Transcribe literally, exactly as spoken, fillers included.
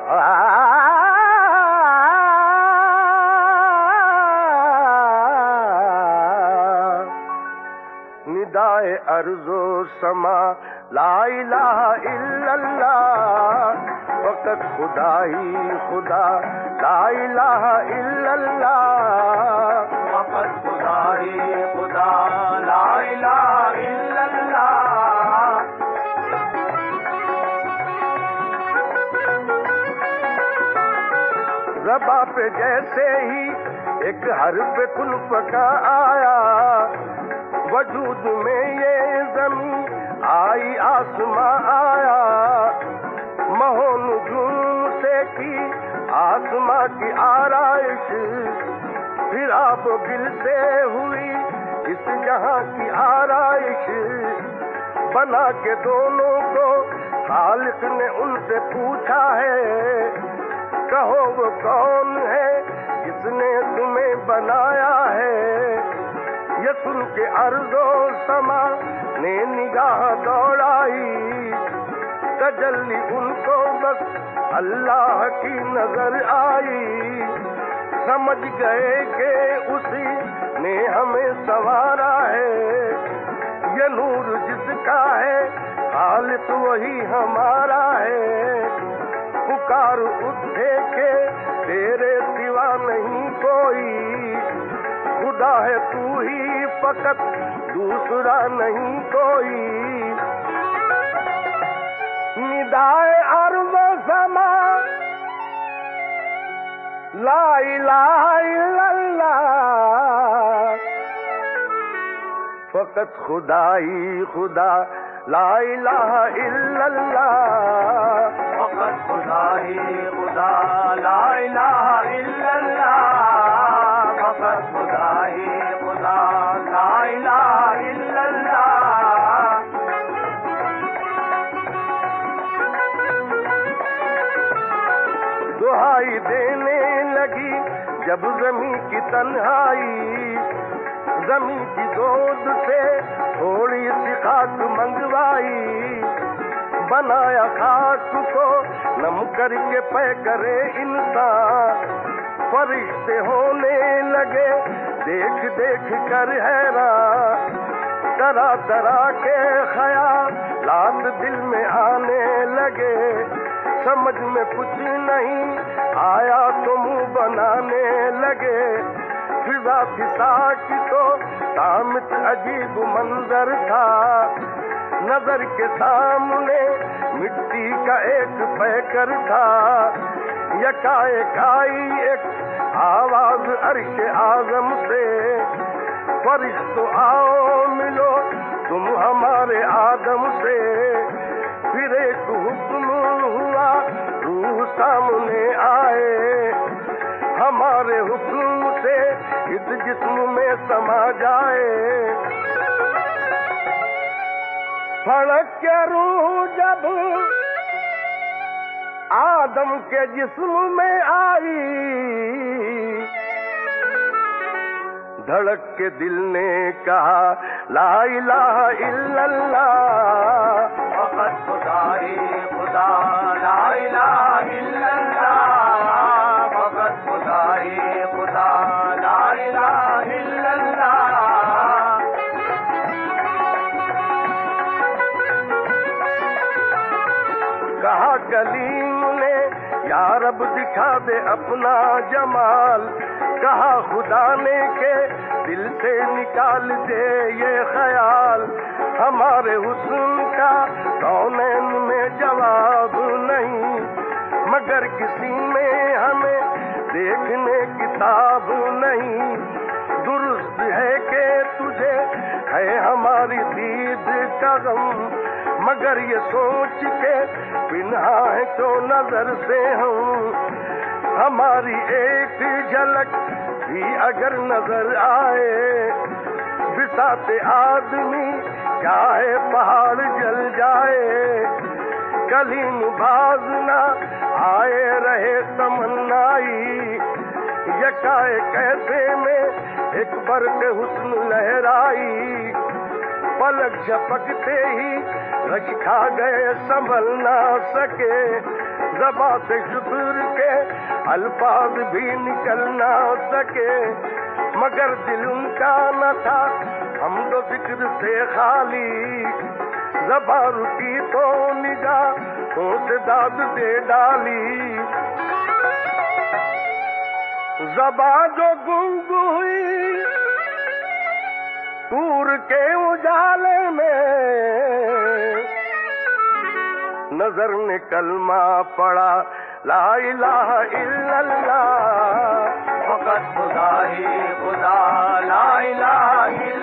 ندائے ارض و سما لا الہ الا اللہ، فقط خدا ہی خدا لا الہ الا اللہ، فقط خدا ہی خدا لا الہ الا اللہ۔ زباں پہ جیسے ہی ایک حرف کن پکا آیا، وجود میں یہ زمین آئی آسماں آیا، مہو نجوم سے کی آسماں کی آرائش، پھر آب و گل سے ہوئی اس جہاں کی آرائش، بنا کے دونوں کو خالق نے ان سے پوچھا ہے، کہو وہ کون ہے جس نے تمہیں بنایا ہے؟ یہ سن کے ارض و سما نے نگاہ دوڑائی، تجلی ان کو بس اللہ کی نظر آئی، سمجھ گئے کہ اسی نے ہمیں سنوارا ہے، یہ نور جس کا ہے خالق وہی ہمارا ہے، پکار اٹھے کہ تیرے سوا نہیں کوئی، خدا ہے تو ہی فقط دوسرا نہیں کوئی۔ ندائے ارض و سما لا الہ الا اللہ، فقط خدا ہی خدا لا الہ الا اللہ، فقط خدا ہی خدا لا الہ الا اللہ، فقط خدا ہی خدا لا الہ الا اللہ۔ دہائی دینے لگی جب زمین کی تنہائی، زمین کی گود سے تھوڑی سی خاک منگوائی، بنایا خاک کو نم کر کے پے کرے انسان، فرشتے ہونے لگے دیکھ دیکھ کر حیران، طرح طرح کے خیالات دل میں آنے لگے، سمجھ میں کچھ نہیں آیا تو منہ بنانے لگے، فضا فضا کی تو سامت عجیب منظر تھا، نظر کے سامنے مٹی کا ایک پیکر تھا، یکایک ایک آواز عرش اعظم سے، فرشتوں آؤ ملو تم ہمارے آدم سے، پھر ایک حکم ہوا روح سامنے آئے، ہمارے حکم سے اس جسم میں سما جائے، پھڑک کے روح جب آدم کے جسم میں آئی، دھڑک کے دل نے کہا لا الہ الا اللہ، فقط خدا ہی خدا لا الہ الا اللہ، فقط خدا ہی خدا لا الہ الا اللہ۔ کہا کلیم نے یا رب دکھا دے اپنا جمال، کہا خدا نے کہ دل سے نکال دے یہ خیال، ہمارے حسن کا کونین میں جواب نہیں، مگر کسی میں ہمیں دیکھنے کتاب نہیں، درست ہے کہ تجھے ہے ہماری دید کا غم، مگر یہ سوچ کے پنہا ہے تو نظر سے ہم، ہماری ایک جھلک بھی اگر نظر آئے، بساتے آدمی چاہے پہاڑ جل جائے، کلیم باز نہ آئے رہے تمنائی، یکایک ایسے میں ایک برق حسن لہرائی، پلک جھپکتے ہی رش کھا گئے سنبھل نہ سکے، زباں سے شکر کے الفاظ بھی نکل نہ سکے، مگر دل ان کا نہ تھا حمد و ذکر سے خالی، زباں رکی تو نگاہوں سے داد دے ڈالی، زباں جو گنگ ہوئی طور کے اجالے میں، نظر نے کلمہ پڑا لا الہ الا اللہ، فقط خدا ہی خدا لا الہ الا